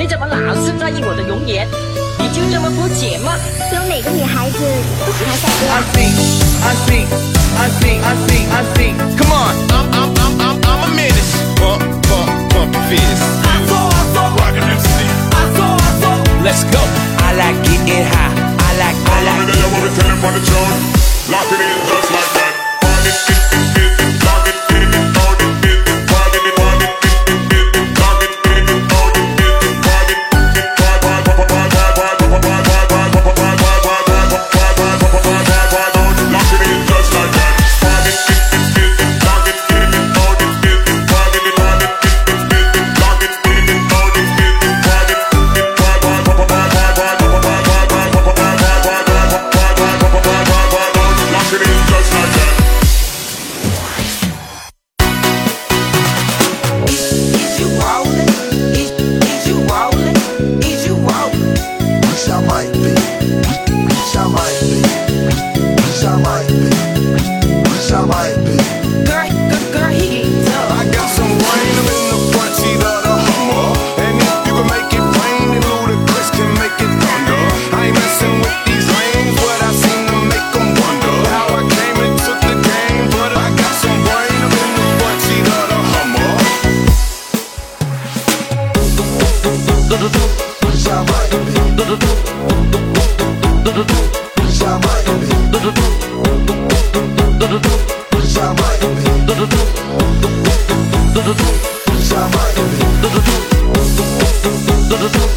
你怎么老是在意我的容颜？你就这么肤浅吗？ 有哪个女孩子不喜欢帅哥啊？ I see. Come on, I'm a menace. Bump your fist. I saw. Rockin' MC. I saw. Let's go. I like getting high. I like. Every day I wanna tell him on the joint. Lock it in just like that. Lock it.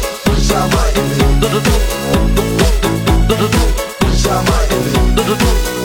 Shine